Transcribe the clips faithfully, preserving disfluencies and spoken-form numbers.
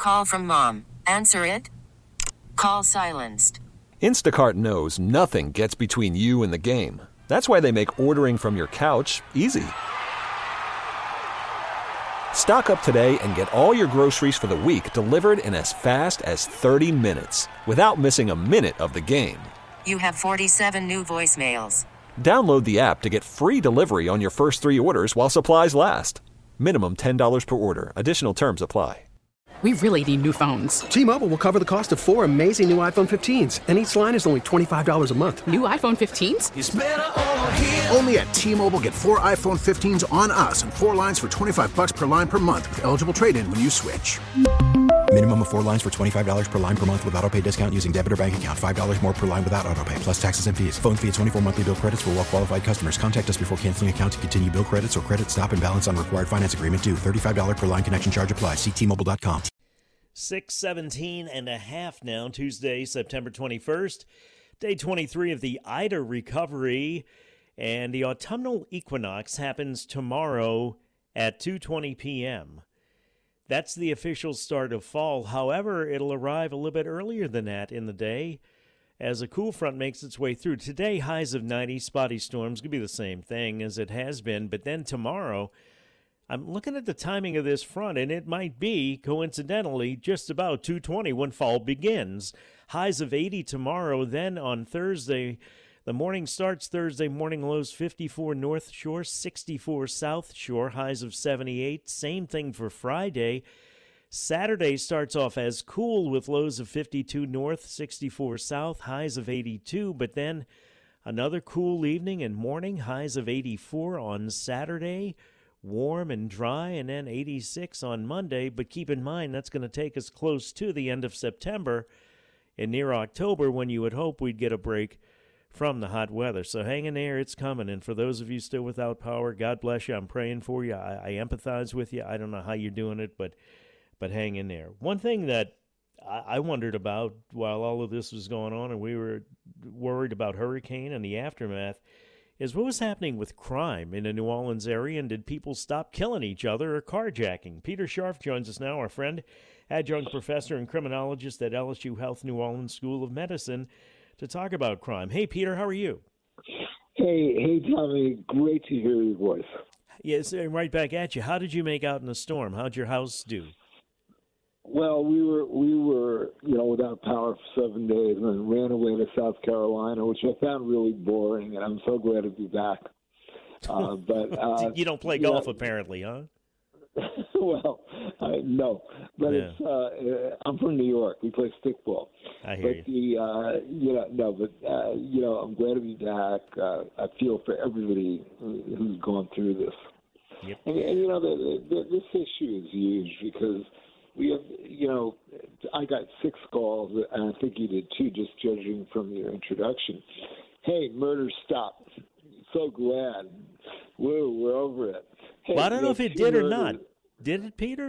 Call from mom. Answer it. Call silenced. Instacart knows nothing gets between you and the game. That's why they make ordering from your couch easy. Stock up today and get all your groceries for the week delivered in as fast as thirty minutes without missing a minute of the game. You have forty-seven new voicemails. Download the app to get free delivery on your first three orders while supplies last. Minimum ten dollars per order. Additional terms apply. We really need new phones. T-Mobile will cover the cost of four amazing new iPhone fifteens, and each line is only twenty-five dollars a month. New iPhone fifteens? It's better over here. Only at T-Mobile, get four iPhone fifteens on us and four lines for twenty-five bucks per line per month with eligible trade-in when you switch. Minimum of four lines for twenty-five dollars per line per month with autopay discount using debit or bank account. five dollars more per line without autopay, plus taxes and fees. Phone fee at twenty-four monthly bill credits for well-qualified customers. Contact us before canceling account to continue bill credits or credit stop and balance on required finance agreement due. thirty-five dollars per line connection charge applies. See T Mobile dot com. six seventeen and a half now, Tuesday, September twenty-first, day twenty-three of the Ida recovery, and the autumnal equinox happens tomorrow at two twenty p.m. That's the official start of fall. However, it'll arrive a little bit earlier than that in the day as a cool front makes its way through. Today, highs of ninety, spotty storms could be the same thing as it has been, but then tomorrow, I'm looking at the timing of this front, and it might be, coincidentally, just about two twenty when fall begins. Highs of eighty tomorrow. Then on Thursday, the morning starts Thursday, morning lows fifty-four North Shore, sixty-four South Shore, highs of seventy-eight. Same thing for Friday. Saturday starts off as cool with lows of fifty-two North, sixty-four South, highs of eighty-two, but then another cool evening and morning, highs of eighty-four on Saturday. Warm and dry, and then eighty-six on Monday. But keep in mind, that's going to take us close to the end of September and near October when you would hope we'd get a break from the hot weather. So hang in there, it's coming. And for those of you still without power, God bless you. I'm praying for you. I, I empathize with you. I don't know how you're doing it, but but hang in there. One thing that I, I wondered about while all of this was going on and we were worried about hurricane and the aftermath is what was happening with crime in the New Orleans area, and did people stop killing each other or carjacking? Peter Scharf joins us now, our friend, adjunct professor and criminologist at L S U Health New Orleans School of Medicine, to talk about crime. Hey, Peter, how are you? Hey, hey, Tommy. Great to hear your voice. Yes, right back at you. How did you make out in the storm? How'd your house do? Well, we were we were you know without power for seven days, and then ran away to South Carolina, which I found really boring, and I'm so glad to be back. Uh, but uh, you don't play golf, know, apparently, huh? Well, uh, no, but yeah. it's uh, I'm from New York. We play stickball. I hear but you. The uh, you know no, but uh, you know I'm glad to be back. Uh, I feel for everybody who's gone through this. Yep. And, and you know the, the, this issue is huge because we have, you know, I got six calls, and I think you did too, just judging from your introduction. Hey, murder stopped. So glad. Woo, we're over it. Hey, well, I don't know if it did or not. Did it, Peter?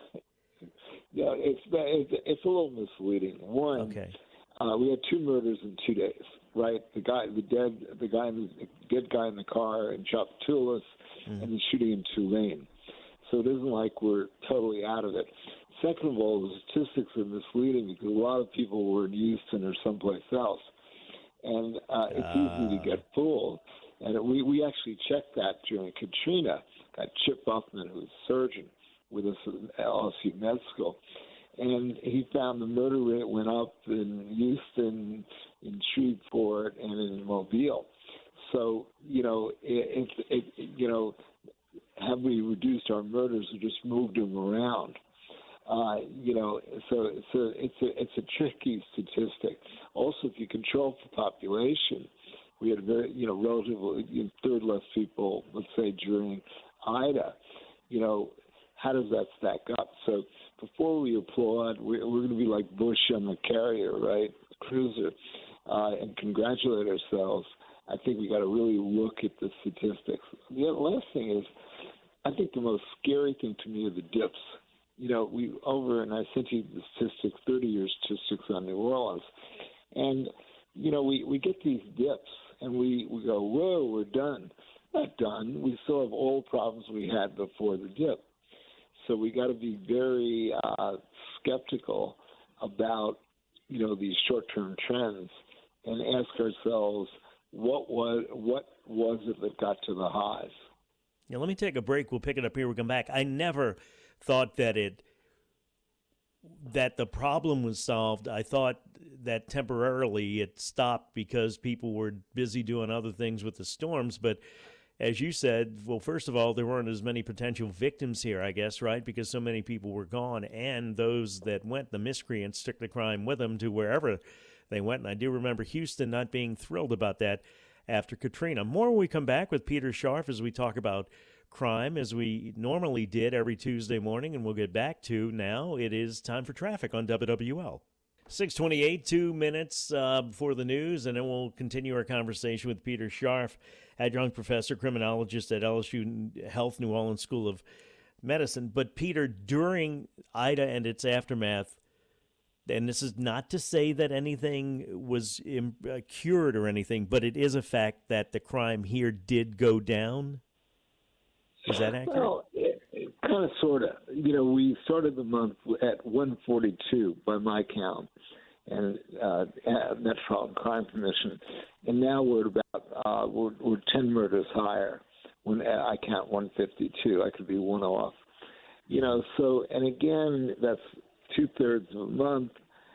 No, it's, it's it's a little misleading. One, okay. uh, we had two murders in two days, right? The guy, the dead, the guy, the dead guy in the car in Chapatulas, mm-hmm. and the shooting in Tulane. So it isn't like we're totally out of it. Second of all, the statistics are misleading because a lot of people were in Houston or someplace else. And uh, it's uh. easy to get fooled. And we, we actually checked that during Katrina. Got Chip Buffman, who was a surgeon with us at L S U Med School. And he found the murder rate went up in Houston, in Shreveport, and in Mobile. So, you know, it, it, it, you know, have we reduced our murders or just moved them around? Uh, you know, so so it's a it's a tricky statistic. Also, if you control for population, we had very you know relatively you know, third less people, let's say during Ida. You know, how does that stack up? So before we applaud, we're, we're going to be like Bush on the Carrier, right, cruiser, uh, and congratulate ourselves. I think we got to really look at the statistics. The last thing is, I think the most scary thing to me are the dips. You know, we over, and I sent you the statistics, thirty years statistics on New Orleans. And, you know, we, we get these dips, and we, we go, whoa, we're done. Not done. We still have all the problems we had before the dip. So we got to be very uh, skeptical about, you know, these short-term trends and ask ourselves, what was what was it that got to the highs? Yeah, let me take a break. We'll pick it up here. We'll come back. I never thought that it that the problem was solved. I thought that temporarily it stopped because people were busy doing other things with the storms. But as you said, well, first of all, there weren't as many potential victims here, I guess, right? Because so many people were gone, and those that went, the miscreants, took the crime with them to wherever they went. And I do remember Houston not being thrilled about that after Katrina. More when we come back with Peter Scharf as we talk about crime, as we normally did every Tuesday morning, and we'll get back to now. It is time for traffic on W W L. six twenty-eight, two minutes uh, before the news, and then we'll continue our conversation with Peter Scharf, adjunct professor, criminologist at L S U Health New Orleans School of Medicine. But Peter, during Ida and its aftermath, and this is not to say that anything was im- uh, cured or anything, but it is a fact that the crime here did go down. Is that accurate? Well, it, it kind of, sort of. You know, we started the month at one forty-two by my count, and uh, Metropolitan Crime Commission, and now we're at about uh, we're, we're ten murders higher. When I count one fifty-two, I could be one off. You know, so and again, that's two thirds of a month,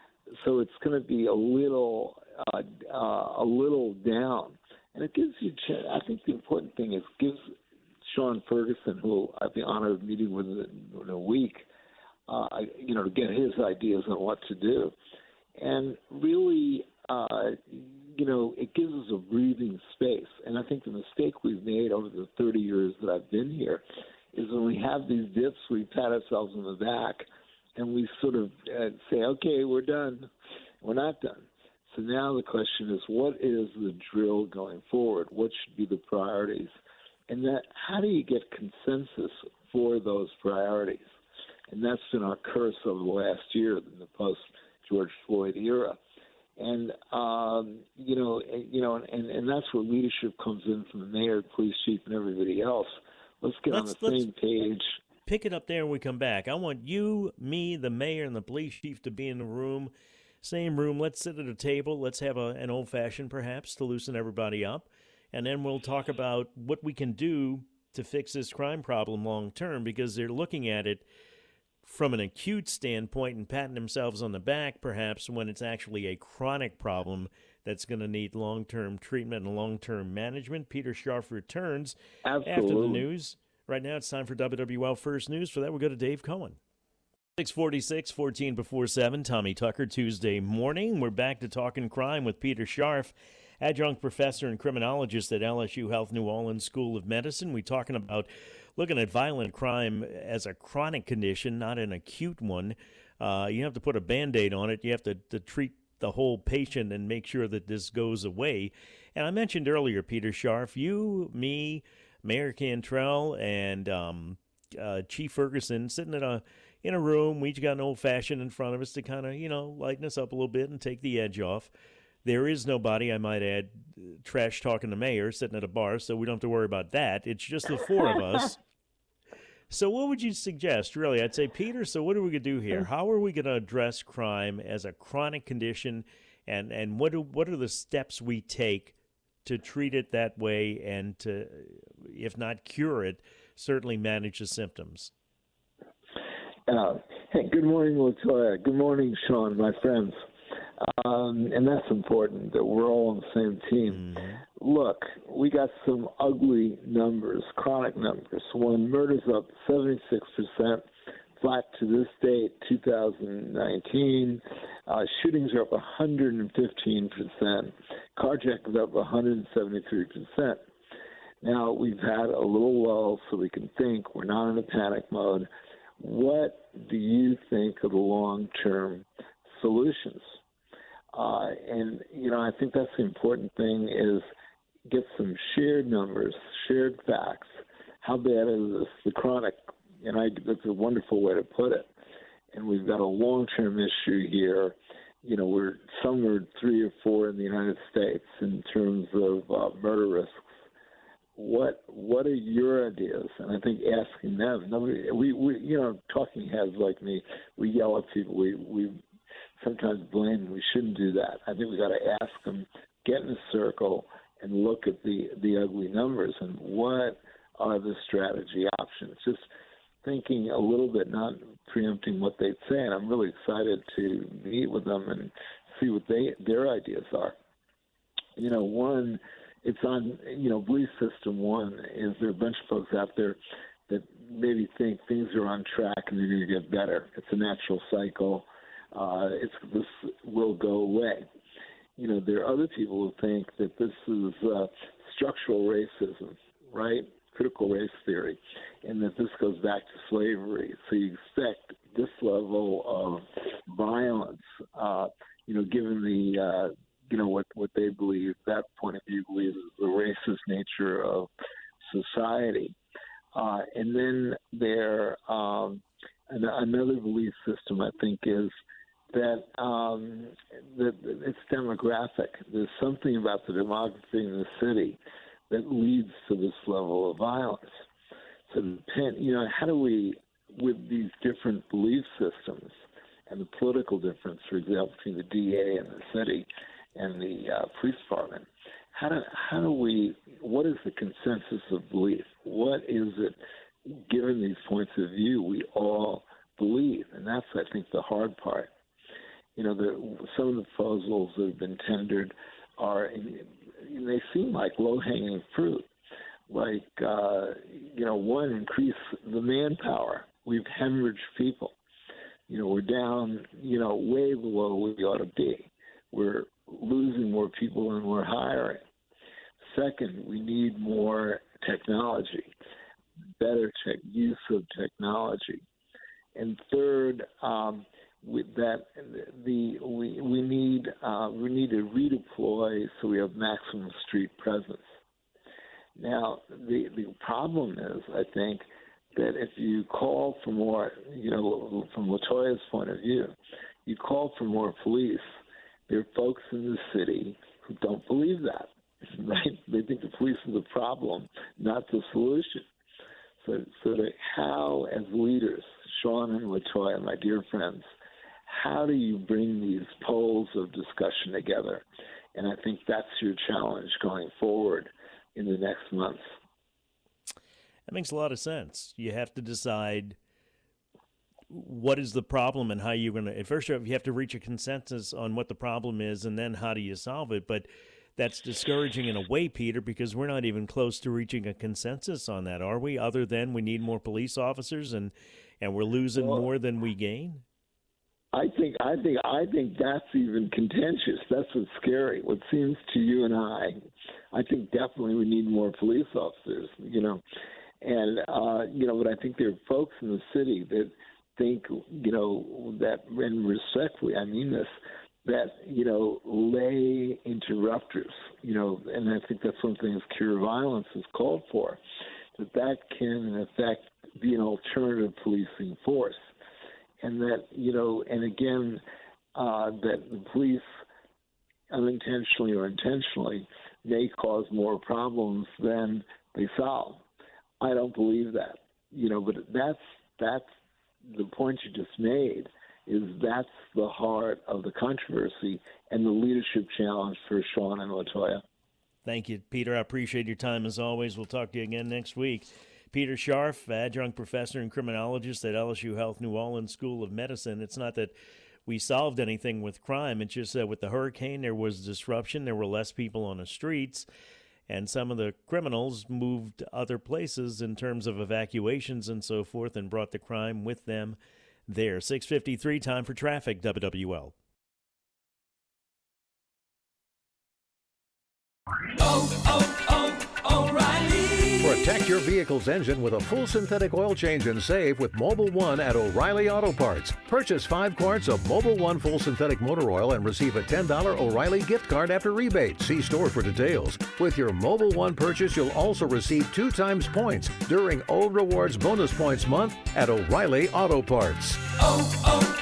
so it's going to be a little uh, uh, a little down, and it gives you. I think the important thing is gives Sean Ferguson, who I've the honor of meeting with in a week, uh, you know, to get his ideas on what to do. And really, uh, you know, it gives us a breathing space. And I think the mistake we've made over the thirty years that I've been here is when we have these dips, we pat ourselves on the back and we sort of uh, say, okay, we're done. We're not done. So now the question is, what is the drill going forward? What should be the priorities? And that, how do you get consensus for those priorities? And that's been our curse over the last year in the post-George Floyd era. And, um, you know, you know, and, and that's where leadership comes in from the mayor, the police chief, and everybody else. Let's get let's, on the same page. Pick it up there when we come back. I want you, me, the mayor, and the police chief to be in the room, same room. Let's sit at a table. Let's have a, an old-fashioned, perhaps, to loosen everybody up. And then we'll talk about what we can do to fix this crime problem long term, because they're looking at it from an acute standpoint and patting themselves on the back, perhaps, when it's actually a chronic problem that's going to need long-term treatment and long-term management. Peter Scharf returns Absolutely. After the news. Right now it's time for W W L First News. For that, we'll go to Dave Cohen. six forty-six, fourteen before seven, Tommy Tucker, Tuesday morning. We're back to talking crime with Peter Scharf, adjunct professor and criminologist at L S U Health New Orleans School of Medicine. We're talking about looking at violent crime as a chronic condition, not an acute one. Uh, you have to put a Band-Aid on it. You have to, to treat the whole patient and make sure that this goes away. And I mentioned earlier, Peter Scharf, you, me, Mayor Cantrell, and um, uh, Chief Ferguson sitting in a in a room. We each got an old-fashioned in front of us to kind of, you know, lighten us up a little bit and take the edge off. There is nobody, I might add, trash talking the mayor sitting at a bar, so we don't have to worry about that. It's just the four of us. So what would you suggest, really? I'd say, Peter, so what are we going to do here? How are we going to address crime as a chronic condition, and, and what, do, what are the steps we take to treat it that way and to, if not cure it, certainly manage the symptoms? Uh, hey, good morning, Latoya. Good morning, Sean, my friends. Um, and that's important, that we're all on the same team. Mm-hmm. Look, we got some ugly numbers, chronic numbers. When murder's up seventy-six percent, flat to this date, two thousand nineteen. Uh, shootings are up one hundred fifteen percent. Carjackings up one hundred seventy-three percent. Now, we've had a little lull so we can think. We're not in a panic mode. What do you think of the long-term solutions? Uh, and, you know, I think that's the important thing is get some shared numbers, shared facts. How bad is this, the chronic? And I, that's a wonderful way to put it. And we've got a long-term issue here. You know, we're somewhere three or four in the United States in terms of uh, murder risks. what what are your ideas? And I think asking them. Nobody, we, we you know, talking heads like me, we yell at people. We we sometimes blame. We shouldn't do that. I think we got to ask them, get in a circle, and look at the the ugly numbers and what are the strategy options. Just thinking a little bit, not preempting what they'd say. And I'm really excited to meet with them and see what they their ideas are. You know, one. It's on, you know, belief system one is there are a bunch of folks out there that maybe think things are on track and they're going to get better. It's a natural cycle. Uh, it's this will go away. You know, there are other people who think that this is uh, structural racism, right? Critical race theory, and that this goes back to slavery. So you expect this level of violence, uh, you know, given the uh, you know, what, what they believe, that point of view believes is the racist nature of society. Uh, and then there, um, an, another belief system, I think, is that, um, that it's demographic. There's something about the demography in the city that leads to this level of violence. So, you know, how do we, with these different belief systems and the political difference, for example, between the D A and the city, and the uh, police department, how do how do we? What is the consensus of belief? What is it, given these points of view, we all believe? And that's, I think, the hard part. You know, the, some of the proposals that have been tendered are, they seem like low-hanging fruit. Like, uh, you know, one, increase the manpower. We've hemorrhaged people. You know, we're down, you know, way below where we ought to be. We're losing more people than we're hiring. Second, we need more technology, better tech, use of technology. And third, um, with that, the we we need uh, we need to redeploy so we have maximum street presence. Now, the the problem is, I think, that if you call for more, you know, from LaToya's point of view, you call for more police. There are folks in the city who don't believe that, right? They think the police are the problem, not the solution. So, so that how, as leaders, Sean and LaToya, my dear friends, how do you bring these poles of discussion together? And I think that's your challenge going forward in the next months. That makes a lot of sense. You have to decide what is the problem and how you're going to, at first you have to reach a consensus on what the problem is and then how do you solve it. But that's discouraging in a way, Peter, because we're not even close to reaching a consensus on that, are we? Other than we need more police officers and, and we're losing well, more than we gain? I think I think I think that's even contentious. That's what's scary. What seems to you and I, I think definitely we need more police officers, you know. And uh, you know, but I think there are folks in the city that think, you know, that, and respectfully, I mean this, that, you know, lay interrupters, you know, and I think that's one thing that Cure Violence is called for, that that can, in effect, be an alternative policing force. And that, you know, and again, uh, that the police unintentionally or intentionally may cause more problems than they solve. I don't believe that, you know, but that's, that's the point you just made, is that's the heart of the controversy and the leadership challenge for Sean and LaToya. Thank you, Peter. I appreciate your time as always. We'll talk to you again next week. Peter Scharf, adjunct professor and criminologist at L S U Health New Orleans School of Medicine. It's not that we solved anything with crime. It's just that with the hurricane, there was disruption. There were less people on the streets, and some of the criminals moved other places in terms of evacuations and so forth and brought the crime with them there. six fifty-three, time for traffic, W W L. Oh, oh, oh, O'Reilly. Protect your vehicle's engine with a full synthetic oil change and save with Mobil one at O'Reilly Auto Parts. Purchase five quarts of Mobil one full synthetic motor oil and receive a ten dollars O'Reilly gift card after rebate. See store for details. With your Mobil one purchase, you'll also receive two times points during O Rewards Bonus Points Month at O'Reilly Auto Parts. Oh,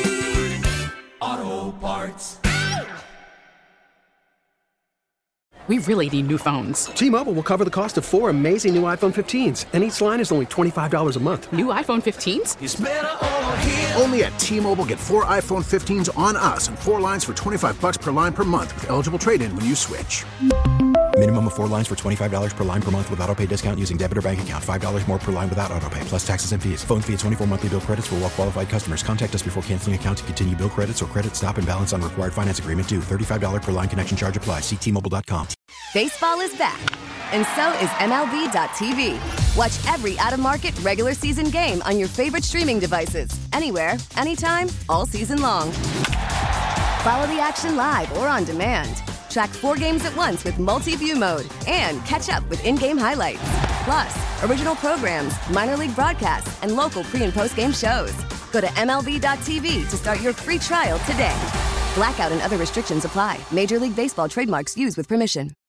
oh, oh, O'Reilly Auto Parts. We really need new phones. T-Mobile will cover the cost of four amazing new iPhone fifteens, and each line is only twenty-five dollars a month. New iPhone fifteens? It's better over here. Only at T-Mobile, get four iPhone fifteens on us and four lines for twenty-five bucks per line per month with eligible trade-in when you switch. Minimum of four lines for twenty-five dollars per line per month with autopay discount using debit or bank account. five dollars more per line without autopay, plus taxes and fees. Phone fee at twenty-four monthly bill credits for well-qualified customers. Contact us before canceling account to continue bill credits or credit stop and balance on required finance agreement due. thirty-five dollars per line connection charge applies. See T Mobile dot com. Baseball is back, and so is M L B dot T V. Watch every out-of-market regular season game on your favorite streaming devices. Anywhere, anytime, all season long. Follow the action live or on demand. Track four games at once with multi-view mode and catch up with in-game highlights. Plus, original programs, minor league broadcasts, and local pre- and post-game shows. Go to M L B dot T V to start your free trial today. Blackout and other restrictions apply. Major League Baseball trademarks used with permission.